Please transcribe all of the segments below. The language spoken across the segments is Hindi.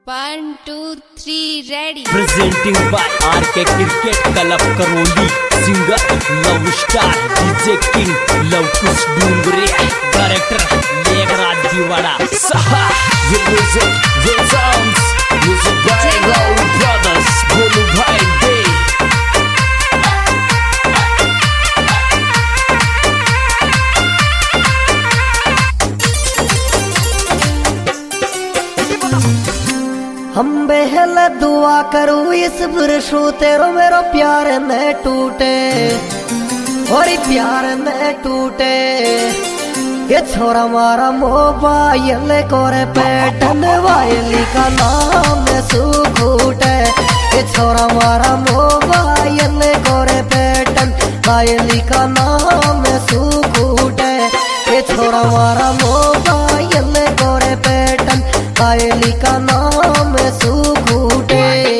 1, 2, 3, ready. Presenting by RK Cricket Club Karoli. Singer Love Star, DJ King Love Kush Dungre, Director Legraj Diwada. Saha, with music, with sounds, music by Raul Brothers, Bolu Bhai Day. हम बेहल दुआ करूँ इस बरसों तेरो मेरो प्यार न टूटे और प्यार न टूटे। ये छोरा मारा मोबाइल कोरे पैटर्न वायली का नाम सुखूटे। ये छोरा मारा मोबाइल कोरे पैटर्न वायली का नाम सुखूटे। ये छोरा मारा मोबाइल कोरे पैटर्न वायली का नाम सुखूटे।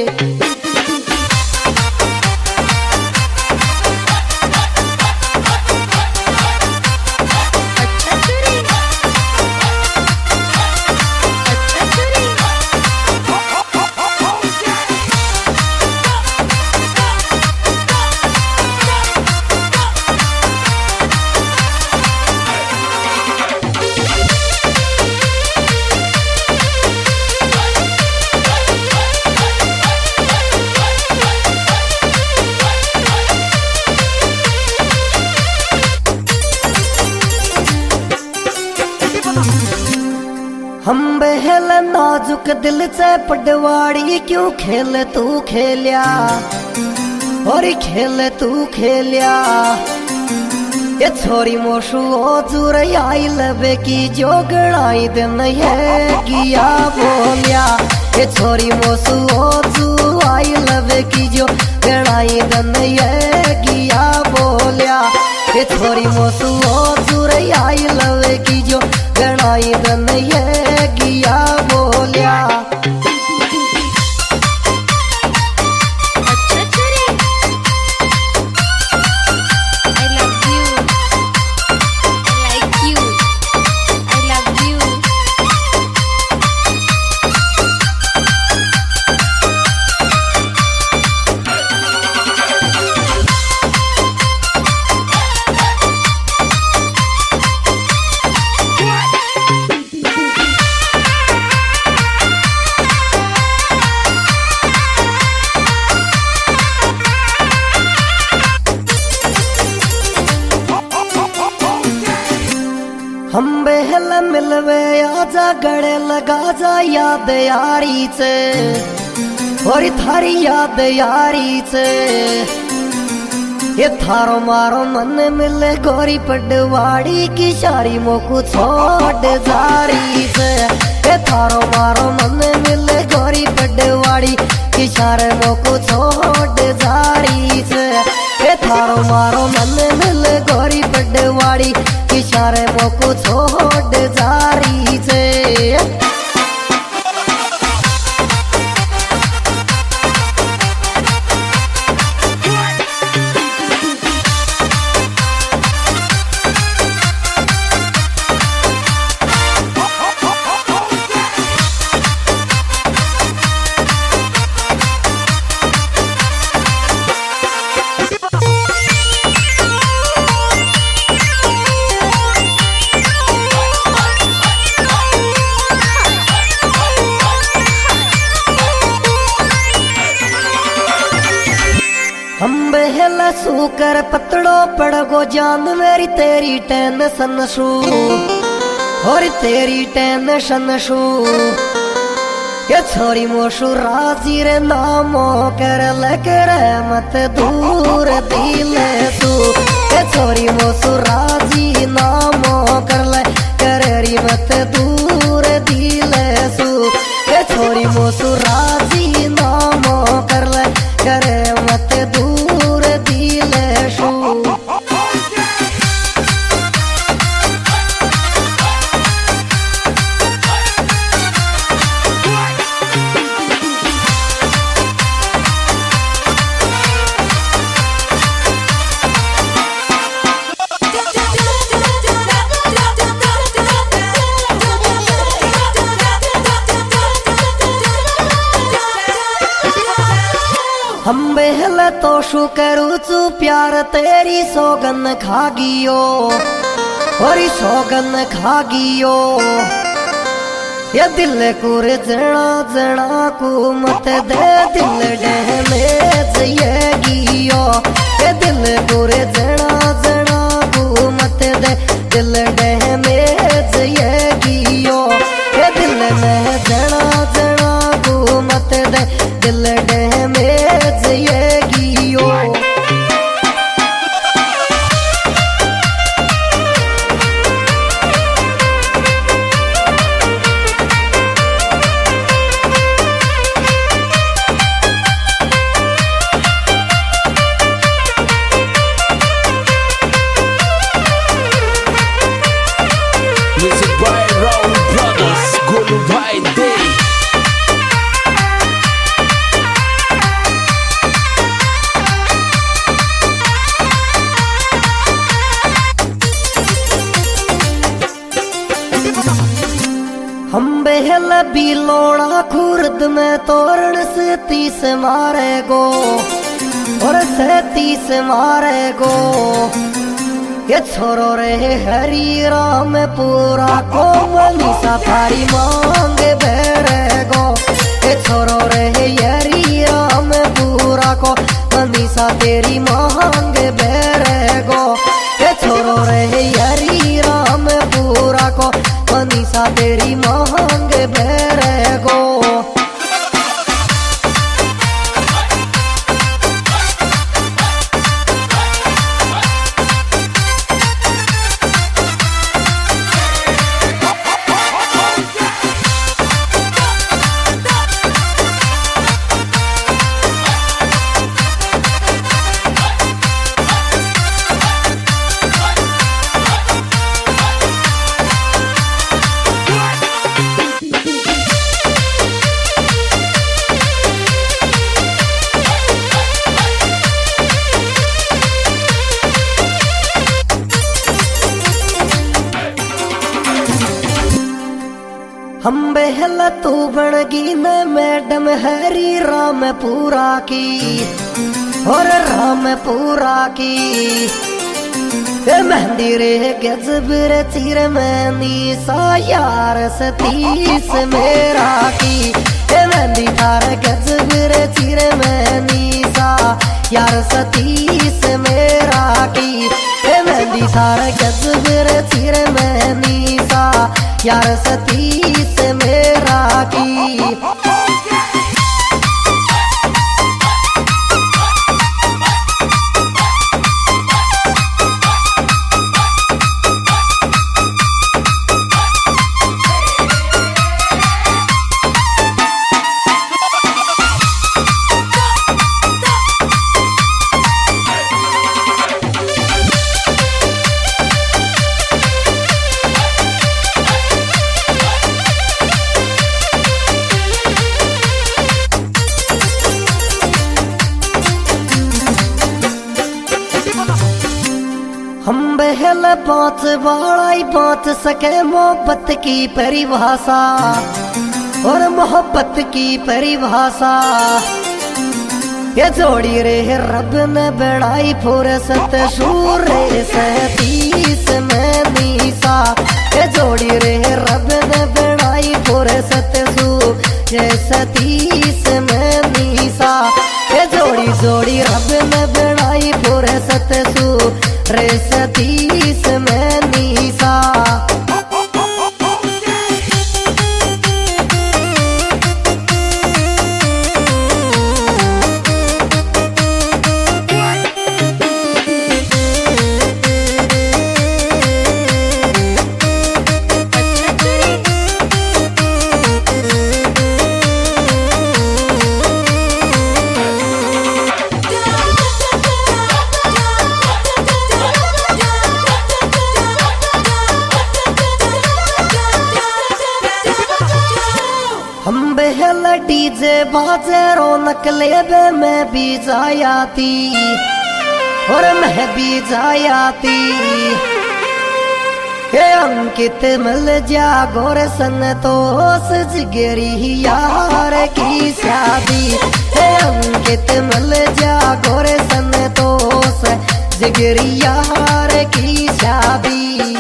हम बहल नाजुक दिल से पटवाड़ी क्यों खेल तू खेलिया और खेल तू खेलिया। ये छोरी मोशु ओजूर आई लबे की जो गड़ाई दिन है किया बोलिया। ये छोरी मोशु ओजू आई लबे की जो गड़ाई दिन है किया बोलिया। ये छोरी मोशु ओजूर आई लबे की जो गड़ाई दिन है किया बोलिया। हम बहल मिलवे आजा गड़े लगा जा याद यारी से और थारी याद यारी से। ये थारो मारो मन मिले गोरी पटवाड़ी की शारी मोकू छोड़ जारी से। ये थारो मारो मन मिले गोरी पटवाड़ी की शारे मोकू छोड़ जारी से। ये थारो मारो मन मिले गोरी पटवाड़ी इशारे मोको छोड़ जारी से। हम बहला सूकर पतड़ो पड़गो जान मेरी तेरी टेंशन शू और तेरी टेंशन शू। ये छोरी मोशु राजी रे नामो कर लकर मत दूर दिल तू। ये छोरी मोशु राजी नामो कर लकर मत दूर दिल सू। ये छोरी मोशु राजी नामो कर लकर मत दूर दिल शू। हम बेहल तो शू करू चू प्यार तेरी सौगन खागियो और सौगन खागियो ये दिल कुर जना जना को मत दे दिल डहमे जयगियो ये दिल कुर जना जना को मत दे दिल डहमे जयगियो ये दिल में जना जना को मत दे दिल डहमे जयगियो। Music by Raul Brothers, Golu Bhai Dey. हम बेहल बिलोड़ा खुर्द में तोरण से 30 मारे गो और 37 मारे गो ये छोरो रे हरी राम पूरा को मनीषा थारी मांग बेरे गो ये छोरो रे हरी राम पूरा को मनीषा तेरी मांग बेरे गो ये छोरो रे हरी राम पूरा को मनीषा तेरी मांग बेरे गो। हम बेहल तू बनगी न मैडम हरी राम पूरा की और राम पूरा की मेहंदी रे गजब रे चीर मेहंदी सा यार 37 मेरा की मेहंदी तार गजब रे चीर मेहंदी सा यार 37 मेरा की मेहंदी तार गजब रे चीर मेहंदी सा यार 37 मेरा की। हम बहल बात बाड़ाई बात सके मोहब्बत की परिभाषा और मोहब्बत की परिभाषा ये जोड़ी रे रब ने बनाई फुर्सत सूर्य 37 में नीसा ये जोड़ी रे रब ने बनाई फुर्सत सूर्य 37 में नीसा ये जोड़ी जोड़ी रब ने बनाई फुर्सत सूर्य 37 में नीसा। हम बेहल डीजे बाजे रौनक लेबे मैं भी जायाती और मैं भी जायाती हे अंकित मिल जा गोर संतोष जिगरी यार की शादी हे अंकित मिल जिगरी यार की शादी।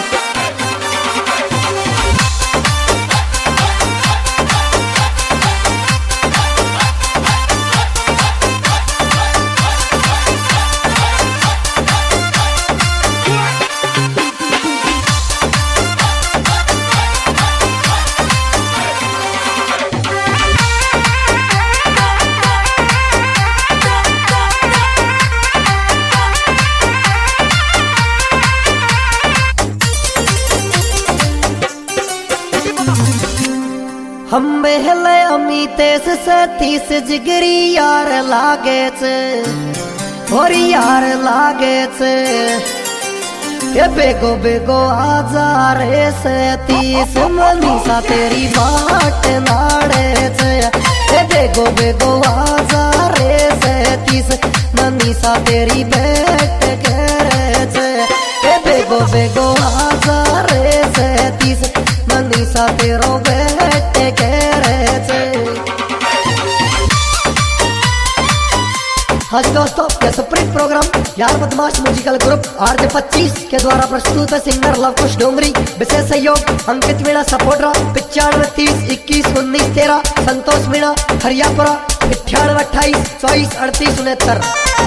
हम बेहले अमितेश से 30 जिगरी यार लागे छे और यार लागे छे ये बेगो बेगो आजा रे से 30 मनीषा तेरी बाट नाड़े छे ये बेगो बेगो आजा रे से 30 मनीषा तेरी भेंट करे छे ये बेगो बेगो आजा रे से 30 मनीषा तेरो भेंट करे छे। हाँ जी दोस्तों, ये सुप्रीम प्रोग्राम यार बदमाश म्यूजिकल ग्रुप RJ25 के द्वारा प्रस्तुत है। सिंगर लवकुश डोंगरी, विशेष सहयोग अंकित मीणा, सपोर्ट 95 30 21 19 13, संतोष मीणा हरियापुरा 98 28 24 38 69।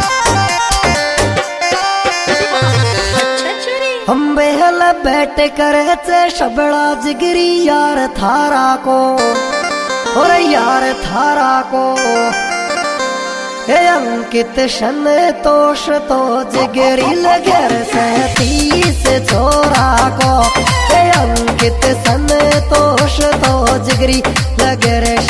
हम बेहल बैठ करे चे शबड़ा जिगरी यार थारा को और यार थारा को हे अंकित शन तोष तो जिगरी लगर से 30 छोरा को हे अंकित सन तोष तो जिगरी लगर